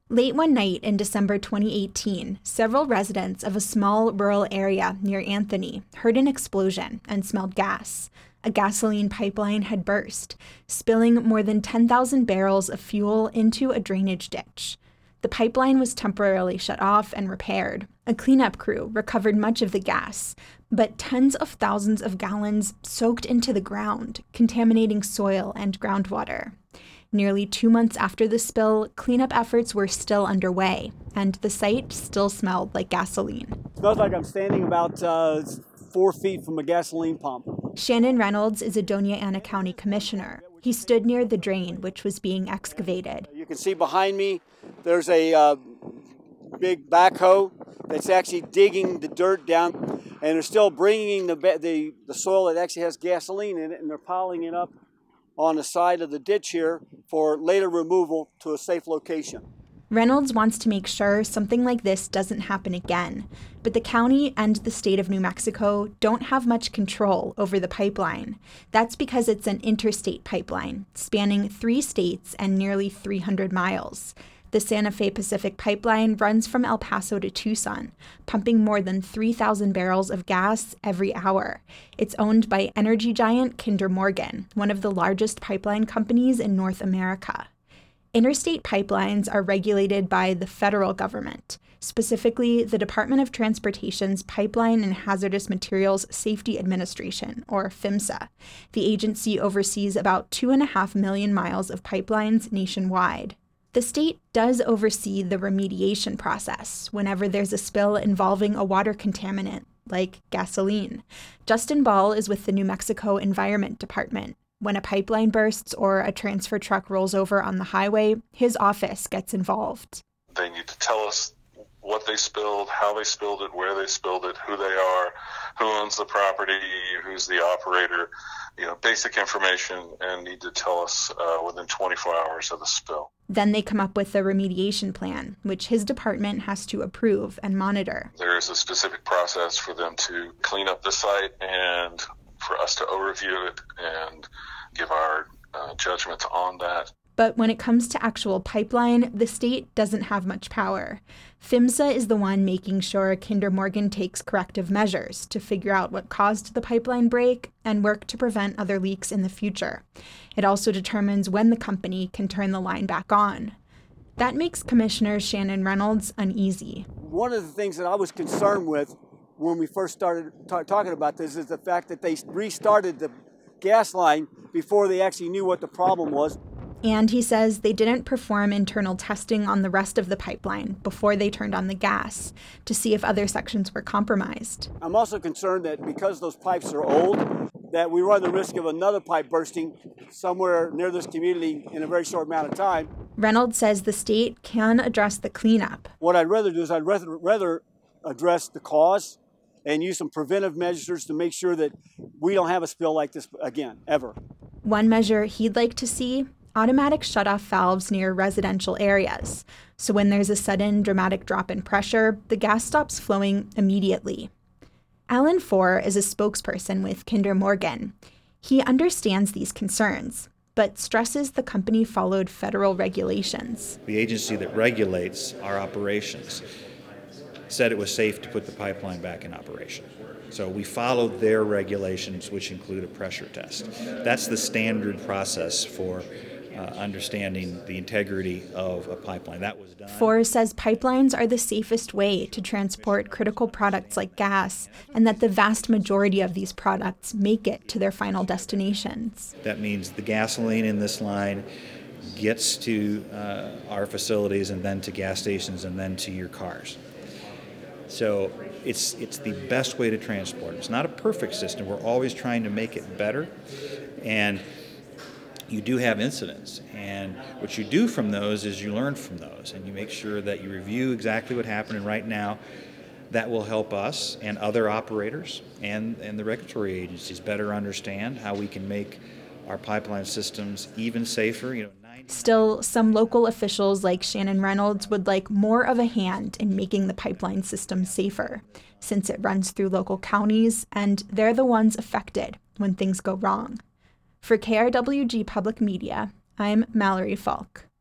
Late one night in December 2018, several residents of a small rural area near Anthony heard an explosion and smelled gas. A gasoline pipeline had burst, spilling more than 10,000 barrels of fuel into a drainage ditch. The pipeline was temporarily shut off and repaired. A cleanup crew recovered much of the gas, but tens of thousands of gallons soaked into the ground, contaminating soil and groundwater. Nearly 2 months after the spill, cleanup efforts were still underway, and the site still smelled like gasoline. It smells like I'm standing about 4 feet from a gasoline pump. Shannon Reynolds is a Doña Ana County commissioner. He stood near the drain, which was being excavated. You can see behind me, there's a big backhoe that's actually digging the dirt down, and they're still bringing the soil that actually has gasoline in it, and they're piling it up on the side of the ditch here for later removal to a safe location. Reynolds wants to make sure something like this doesn't happen again, but the county and the state of New Mexico don't have much control over the pipeline. That's because it's an interstate pipeline, spanning 3 states and nearly 300 miles. The Santa Fe Pacific Pipeline runs from El Paso to Tucson, pumping more than 3,000 barrels of gas every hour. It's owned by energy giant Kinder Morgan, one of the largest pipeline companies in North America. Interstate pipelines are regulated by the federal government, specifically the Department of Transportation's Pipeline and Hazardous Materials Safety Administration, or PHMSA. The agency oversees about 2.5 million miles of pipelines nationwide. The state does oversee the remediation process whenever there's a spill involving a water contaminant, like gasoline. Justin Ball is with the New Mexico Environment Department. When a pipeline bursts or a transfer truck rolls over on the highway, his office gets involved. They need to tell us what they spilled, how they spilled it, where they spilled it, who they are, who owns the property, who's the operator, basic information, and need to tell us within 24 hours of the spill. Then they come up with a remediation plan, which his department has to approve and monitor. There is a specific process for them to clean up the site and for us to overview it and give our judgment on that. But when it comes to actual pipeline, the state doesn't have much power. PHMSA is the one making sure Kinder Morgan takes corrective measures to figure out what caused the pipeline break and work to prevent other leaks in the future. It also determines when the company can turn the line back on. That makes Commissioner Shannon Reynolds uneasy. One of the things that I was concerned with when we first started talking about this is the fact that they restarted the gas line before they actually knew what the problem was. And he says they didn't perform internal testing on the rest of the pipeline before they turned on the gas to see if other sections were compromised. I'm also concerned that because those pipes are old, that we run the risk of another pipe bursting somewhere near this community in a very short amount of time. Reynolds says the state can address the cleanup. What I'd rather do is I'd rather address the cause and use some preventive measures to make sure that we don't have a spill like this again, ever. One measure he'd like to see: automatic shutoff valves near residential areas. So when there's a sudden dramatic drop in pressure, the gas stops flowing immediately. Alan Four is a spokesperson with Kinder Morgan. He understands these concerns, but stresses the company followed federal regulations. The agency that regulates our operations said it was safe to put the pipeline back in operation. So we followed their regulations, which include a pressure test. That's the standard process for understanding the integrity of a pipeline. That was done. Four says pipelines are the safest way to transport critical products like gas, and that the vast majority of these products make it to their final destinations. That means the gasoline in this line gets to our facilities and then to gas stations and then to your cars. So it's the best way to transport. It's not a perfect system. We're always trying to make it better. And you do have incidents. And what you do from those is you learn from those. And you make sure that you review exactly what happened. And right now, that will help us and other operators and the regulatory agencies better understand how we can make our pipeline systems even safer. Still, some local officials like Shannon Reynolds would like more of a hand in making the pipeline system safer, since it runs through local counties and they're the ones affected when things go wrong. For KRWG Public Media, I'm Mallory Falk.